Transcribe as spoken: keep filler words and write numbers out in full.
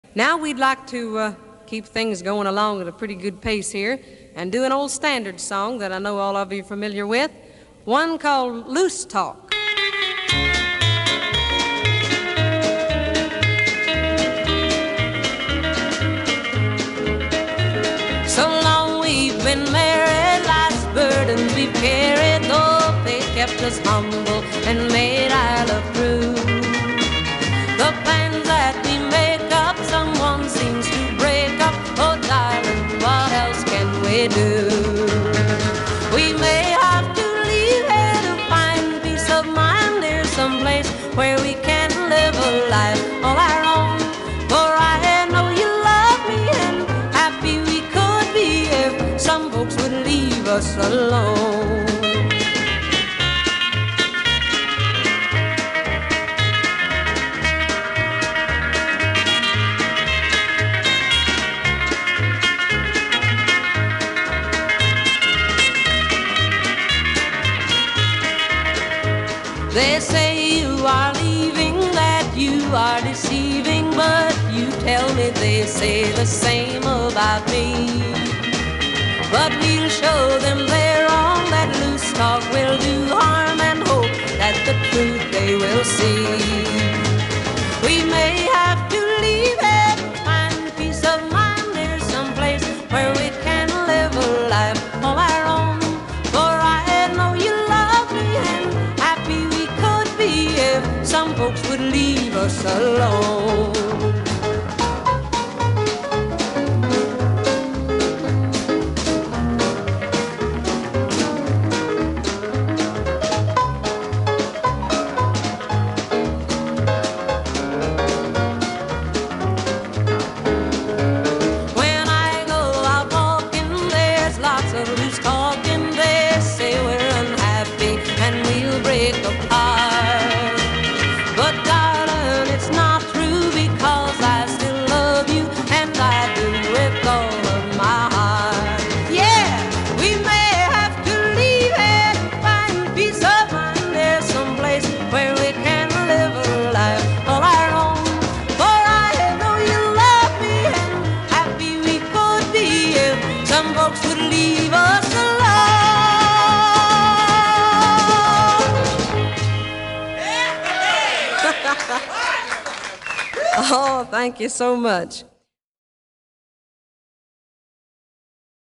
Now we'd like to uh, keep things going along at a pretty good pace here and do an old standard song that I know all of you are familiar with, one called Loose Talk. So long we've been married, life's burdens we've carried, though they kept us humble and made our love true. The plans that we make up, someone seems to break up. Oh darling, what else can we do? We may have to leave here to find peace of mind. There's some place where we can live a life all our own. For I know you love me and happy we could be if some folks would leave us alone. They say you are leaving, that you are deceiving, but you tell me they say the same about me. But we'll show them they're wrong, that loose talk will do harm, and hope that the truth they will see. We may have to leave it, find peace of mind. There's some place where we can live a life all our own. For I know you love me and happy we could be if some folks would leave us alone. But darling, it's not true, because I still love you, and I do with all of my heart. Yeah, we may have to leave it, find peace of mind. There's some place where we can live a life all our own. For I know you love me, and happy we could be if some folks would leave us alone. Oh, thank you so much.